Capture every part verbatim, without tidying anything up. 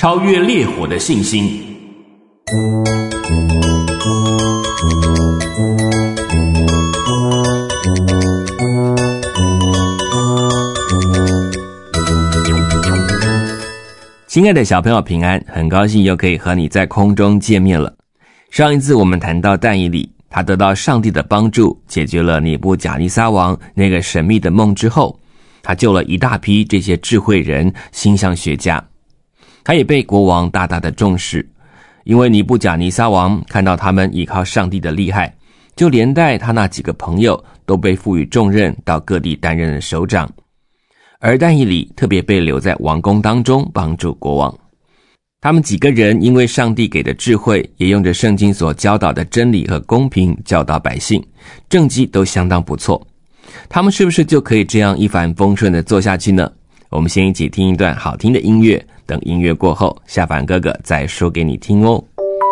超越烈火的信心。亲爱的小朋友平安，很高兴又可以和你在空中见面了。上一次我们谈到但以理，他得到上帝的帮助，解决了尼布甲尼撒王那个神秘的梦之后，他救了一大批这些智慧人、星象学家。他也被国王大大的重视，因为尼布甲尼撒王看到他们依靠上帝的厉害，就连带他那几个朋友都被赋予重任，到各地担任了首长。而但以理特别被留在王宫当中，帮助国王。他们几个人因为上帝给的智慧，也用着圣经所教导的真理和公平教导百姓，政绩都相当不错。他们是不是就可以这样一帆风顺的做下去呢？我们先一起听一段好听的音乐，等音乐过后，下凡哥哥再说给你听哦。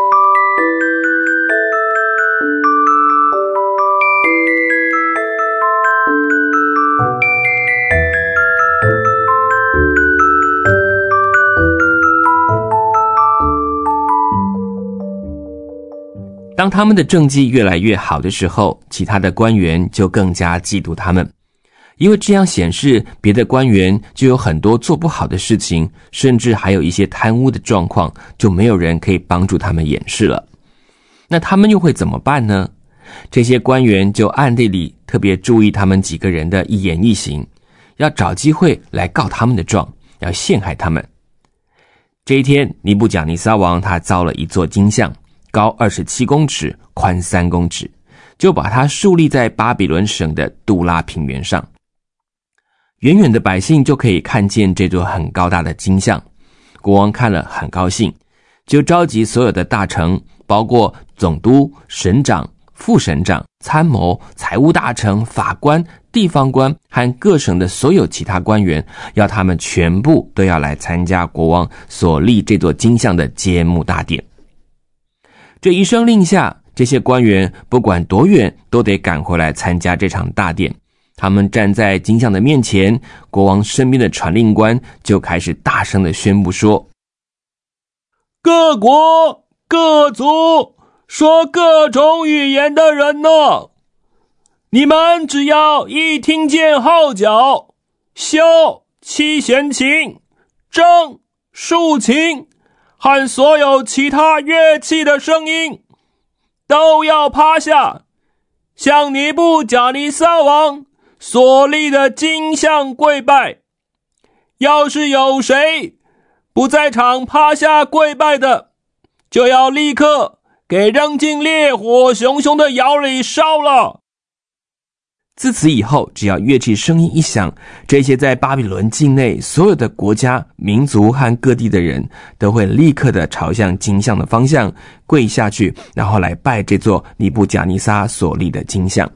当他们的政绩越来越好的时候，其他的官员就更加嫉妒他们，因为这样显示别的官员就有很多做不好的事情，甚至还有一些贪污的状况，就没有人可以帮助他们掩饰了。那他们又会怎么办呢？这些官员就暗地里特别注意他们几个人的一言一行，要找机会来告他们的状，要陷害他们。这一天，尼布甲尼撒王他造了一座金像，高二十七公尺，宽三公尺，就把它竖立在巴比伦省的杜拉平原上。远远的百姓就可以看见这座很高大的金像，国王看了很高兴，就召集所有的大臣，包括总督、省长、副省长、参谋、财务大臣、法官、地方官和各省的所有其他官员，要他们全部都要来参加国王所立这座金像的揭幕大典。这一声令下，这些官员不管多远都得赶回来参加这场大典。他们站在金像的面前，国王身边的传令官就开始大声地宣布说：各国各族说各种语言的人呢，你们只要一听见号角、箫、七弦琴、筝、竖琴和所有其他乐器的声音，都要趴下，向尼布甲尼撒王所立的金像跪拜。要是有谁不在场趴下跪拜的，就要立刻给扔进烈火熊熊的窑里烧了。自此以后，只要乐器声音一响，这些在巴比伦境内所有的国家、民族和各地的人都会立刻的朝向金像的方向跪下去，然后来拜这座尼布甲尼撒所立的金像。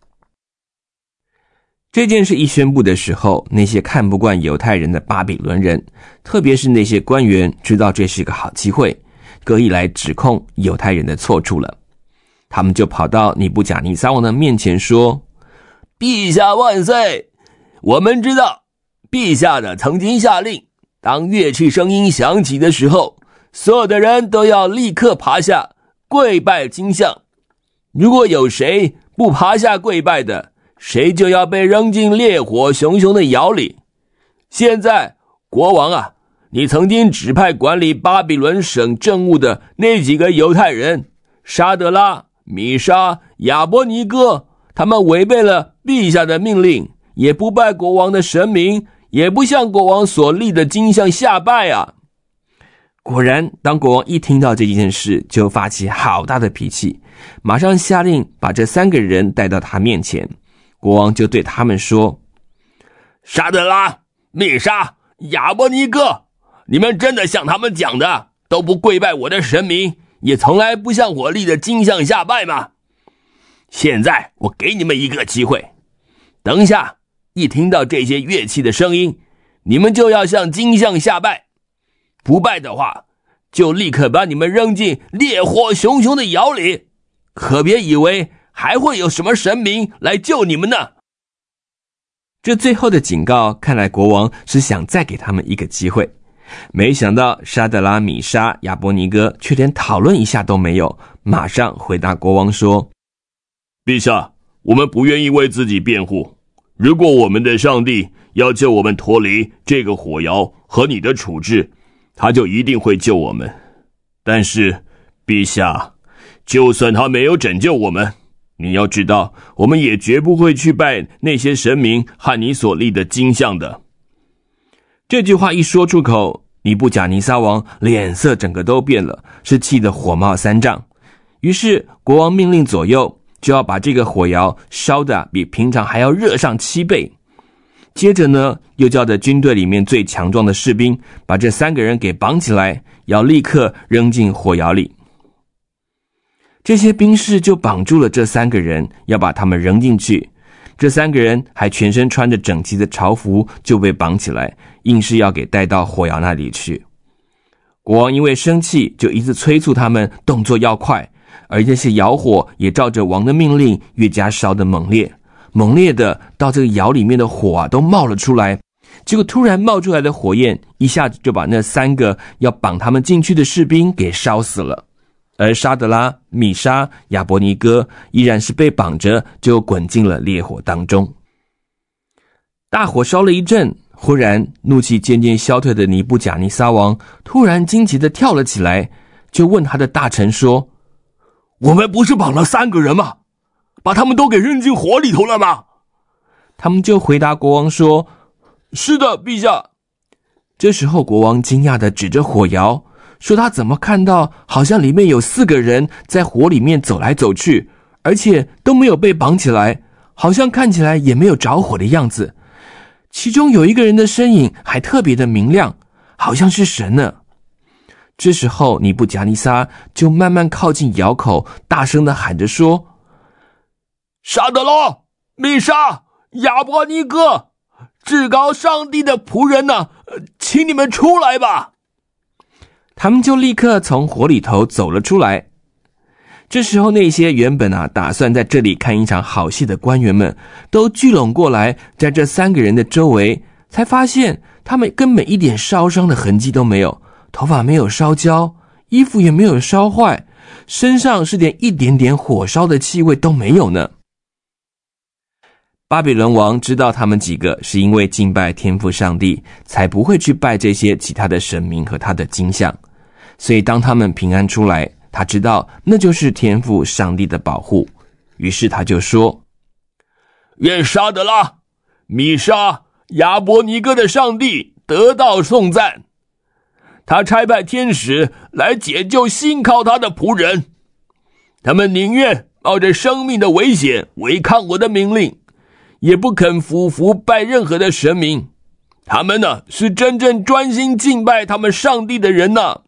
这件事一宣布的时候，那些看不惯犹太人的巴比伦人，特别是那些官员，知道这是一个好机会，各意来指控犹太人的错处了。他们就跑到尼布甲尼撒王的面前说：陛下万岁！我们知道，陛下的曾经下令，当乐器声音响起的时候，所有的人都要立刻爬下跪拜金像。如果有谁不爬下跪拜的，谁就要被扔进烈火熊熊的窑里。现在，国王啊，你曾经指派管理巴比伦省政务的那几个犹太人，沙德拉、米沙、亚伯尼哥，他们违背了陛下的命令，也不拜国王的神明，也不向国王所立的金像下拜啊。果然，当国王一听到这件事，就发起好大的脾气，马上下令把这三个人带到他面前。国王就对他们说：沙德拉、米沙、亚伯尼哥，你们真的像他们讲的，都不跪拜我的神明，也从来不向我立的金像下拜吗？现在我给你们一个机会，等一下一听到这些乐器的声音，你们就要向金像下拜，不拜的话，就立刻把你们扔进烈火熊熊的窑里，可别以为还会有什么神明来救你们呢。这最后的警告，看来国王是想再给他们一个机会。 没想到沙德拉、米沙、亚伯尼哥却连讨论一下都没有，马上回答国王说： 陛下，我们不愿意为自己辩护。如果我们的上帝要救我们脱离这个火窑和你的处置，他就一定会救我们。但是，陛下，就算他没有拯救我们，你要知道，我们也绝不会去拜那些神明和你所立的金像的。 这句话一说出口，尼布甲尼撒王脸色整个都变了，是气得火冒三丈。于是国王命令左右就要把这个火窑烧得比平常还要热上七倍。接着呢，又叫着军队里面最强壮的士兵把这三个人给绑起来，要立刻扔进火窑里。这些兵士就绑住了这三个人，要把他们扔进去。这三个人还全身穿着整齐的朝服，就被绑起来，硬是要给带到火窑那里去。国王因为生气，就一直催促他们动作要快，而这些窑火也照着王的命令越加烧得猛烈，猛烈的到这个窑里面的火啊都冒了出来。结果突然冒出来的火焰一下子就把那三个要绑他们进去的士兵给烧死了。而沙德拉、米沙、亚伯尼哥依然是被绑着，就滚进了烈火当中。大火烧了一阵，忽然怒气渐渐消退的尼布甲尼撒王突然惊奇地跳了起来，就问他的大臣说： 我们不是绑了三个人吗？把他们都给扔进火里头了吗？ 他们就回答国王说： 是的，陛下。 这时候国王惊讶地指着火窑说，他怎么看到好像里面有四个人在火里面走来走去，而且都没有被绑起来，好像看起来也没有着火的样子。其中有一个人的身影还特别的明亮，好像是神呢。这时候尼布甲尼撒就慢慢靠近窑口，大声地喊着说： 沙德拉、米沙、亚伯尼哥，至高上帝的仆人呢，请你们出来吧。 他们就立刻从火里头走了出来。这时候那些原本啊打算在这里看一场好戏的官员们都聚拢过来，在这三个人的周围，才发现他们根本一点烧伤的痕迹都没有，头发没有烧焦，衣服也没有烧坏，身上是连一点点火烧的气味都没有呢。巴比伦王知道他们几个是因为敬拜天父上帝，才不会去拜这些其他的神明和他的金像，所以当他们平安出来，他知道那就是天父上帝的保护，于是他就说： 愿沙德拉、米沙、亚伯尼哥的上帝得到颂赞。他差派天使来解救信靠他的仆人，他们宁愿冒着生命的危险违抗我的命令，也不肯俯伏拜任何的神明。他们呢，是真正专心敬拜他们上帝的人呢。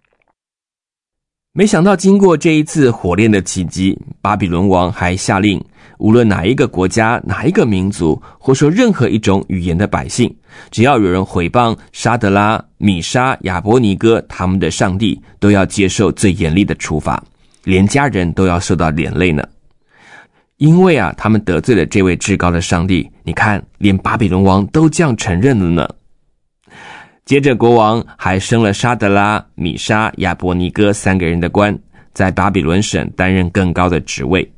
没想到经过这一次火炼的奇迹，巴比伦王还下令，无论哪一个国家、哪一个民族，或说任何一种语言的百姓，只要有人毁谤沙德拉、米沙、亚伯尼哥他们的上帝，都要接受最严厉的处罚，连家人都要受到连累呢。因为啊，他们得罪了这位至高的上帝，你看，连巴比伦王都这样承认了呢。接着国王还升了沙德拉、米沙、亚伯尼哥三个人的官，在巴比伦省担任更高的职位。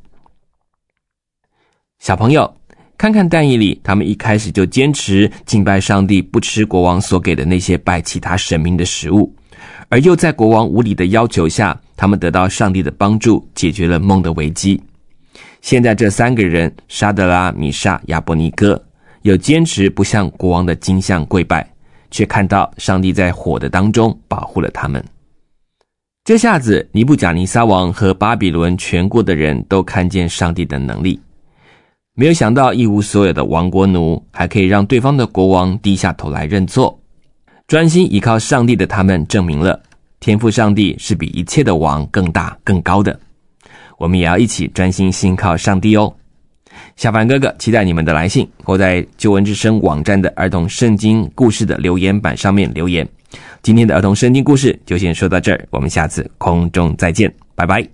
小朋友，看看但以理，他们一开始就坚持敬拜上帝，不吃国王所给的那些拜其他神明的食物，而又在国王无理的要求下，他们得到上帝的帮助，解决了梦的危机。现在这三个人，沙德拉、米沙、亚伯尼哥，有坚持不向国王的金像跪拜，却看到上帝在火的当中保护了他们。这下子尼布甲尼撒王和巴比伦全国的人都看见上帝的能力，没有想到一无所有的亡国奴还可以让对方的国王低下头来认错。专心依靠上帝的他们证明了天父上帝是比一切的王更大更高的。我们也要一起专心信靠上帝哦。小凡哥哥期待你们的来信，或在救恩之声网站的儿童圣经故事的留言板上面留言。今天的儿童圣经故事就先说到这儿，我们下次空中再见，拜拜。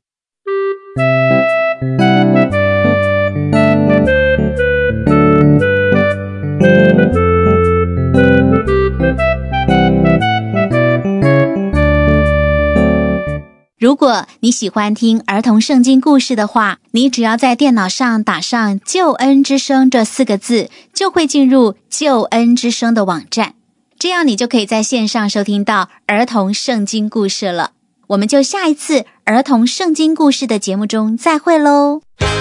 如果你喜欢听儿童圣经故事的话，你只要在电脑上打上救恩之声这四个字，就会进入救恩之声的网站，这样你就可以在线上收听到儿童圣经故事了。我们就下一次儿童圣经故事的节目中再会咯。